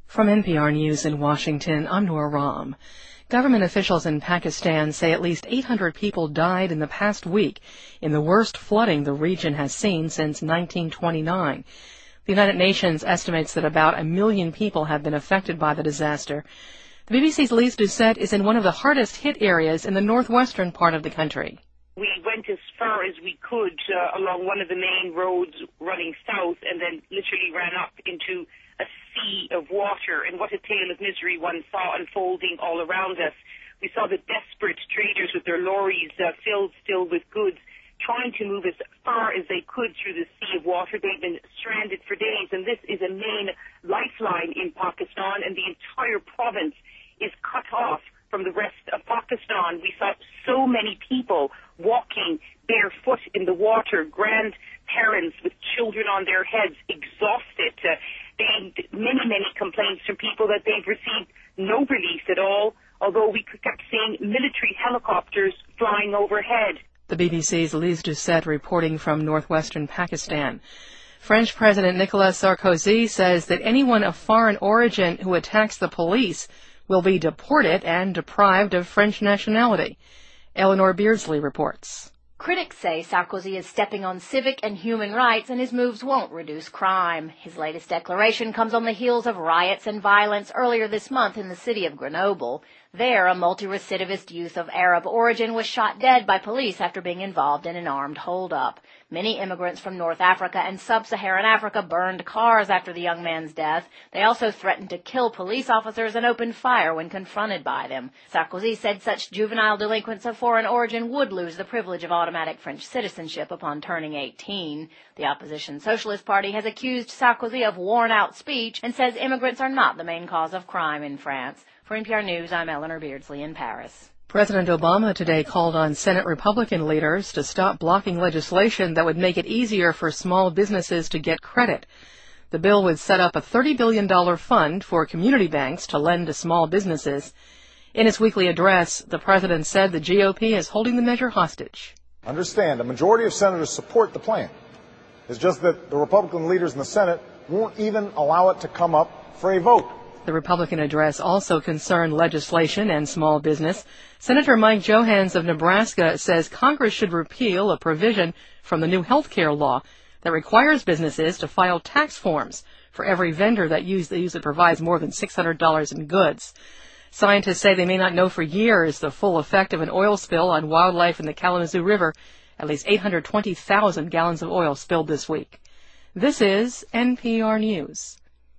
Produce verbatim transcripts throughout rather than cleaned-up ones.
From N P R News in Washington, I'm Nora Rahm. Government officials in Pakistan say at least eight hundred people died in the past week in the worst flooding the region has seen since nineteen twenty-nine. The United Nations estimates that about a million people have been affected by the disaster. The B B C's Lise Doucette is in one of the hardest hit areas in the northwestern part of the country. We went as far as we could uh, along one of the main roads running south and then literally ran up into a sea of water, and what a tale of misery one saw unfolding all around us. We saw the desperate traders with their lorries uh, filled still with goods trying to move as far as they could through the sea of water. They've been stranded for days, and this is a main lifeline in Pakistan, and the entire province is cut off from the rest of Pakistan. We saw so many people walking barefoot in the water, grandparents with children on their heads, exhausted. Uh, they many, many complaints from people that they've received no relief at all, although we kept seeing military helicopters flying overhead. The B B C's Lise Doucette reporting from northwestern Pakistan. French President Nicolas Sarkozy says that anyone of foreign origin who attacks the police will be deported and deprived of French nationality. Eleanor Beardsley reports. Critics say Sarkozy is stepping on civic and human rights, and his moves won't reduce crime. His latest declaration comes on the heels of riots and violence earlier this month in the city of Grenoble. There, a multi-recidivist youth of Arab origin was shot dead by police after being involved in an armed holdup. Many immigrants from North Africa and sub-Saharan Africa burned cars after the young man's death. They also threatened to kill police officers and opened fire when confronted by them. Sarkozy said such juvenile delinquents of foreign origin would lose the privilege of automatic French citizenship upon turning eighteen. The opposition Socialist Party has accused Sarkozy of worn-out speech and says immigrants are not the main cause of crime in France. For N P R News, I'm Eleanor Beardsley in Paris. President Obama today called on Senate Republican leaders to stop blocking legislation that would make it easier for small businesses to get credit. The bill would set up a thirty billion dollars fund for community banks to lend to small businesses. In his weekly address, the president said the G O P is holding the measure hostage. Understand, a majority of senators support the plan. It's just that the Republican leaders in the Senate won't even allow it to come up for a vote. The Republican address also concerned legislation and small business. Senator Mike Johanns of Nebraska says Congress should repeal a provision from the new health care law that requires businesses to file tax forms for every vendor that usually provides more than six hundred dollars in goods. Scientists say they may not know for years the full effect of an oil spill on wildlife in the Kalamazoo River. At least eight hundred twenty thousand gallons of oil spilled this week. This is N P R News.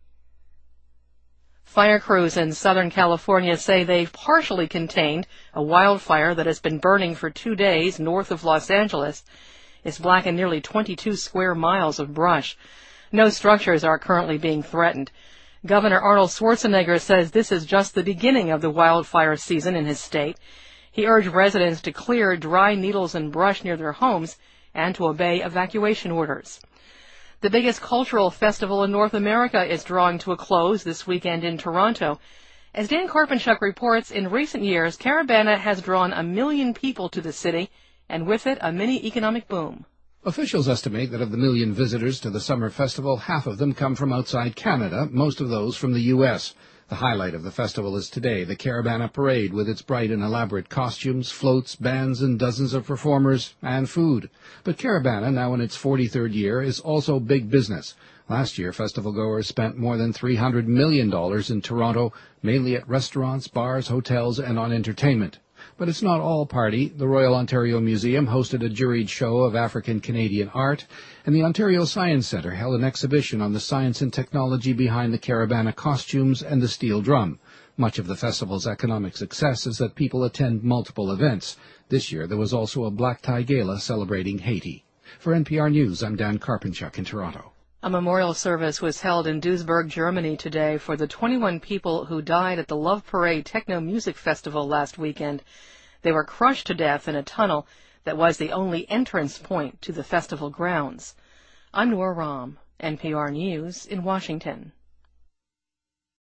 Fire crews in Southern California say they've partially contained a wildfire that has been burning for two days north of Los Angeles. It's blackened nearly twenty-two square miles of brush. No structures are currently being threatened. Governor Arnold Schwarzenegger says this is just the beginning of the wildfire season in his state. He urged residents to clear dry needles and brush near their homes and to obey evacuation orders. The biggest cultural festival in North America is drawing to a close this weekend in Toronto. As Dan Karpenchuk reports, in recent years, Caribana has drawn a million people to the city, and with it, a mini-economic boom. Officials estimate that of the million visitors to the summer festival, half of them come from outside Canada, most of those from the U S The highlight of the festival is today, the Caribana Parade, with its bright and elaborate costumes, floats, bands, and dozens of performers, and food. But Caribana, now in its forty-third year, is also big business. Last year, festival-goers spent more than three hundred million dollars in Toronto, mainly at restaurants, bars, hotels, and on entertainment. But it's not all party. The Royal Ontario Museum hosted a juried show of African-Canadian art, and the Ontario Science Centre held an exhibition on the science and technology behind the Caribana costumes and the steel drum. Much of the festival's economic success is that people attend multiple events. This year there was also a black tie gala celebrating Haiti. For N P R News, I'm Dan Karpenchuk in Toronto. A memorial service was held in Duisburg, Germany today for the twenty-one people who died at the Love Parade Techno Music Festival last weekend. They were crushed to death in a tunnel that was the only entrance point to the festival grounds. I'm Nora Rahm, N P R News in Washington.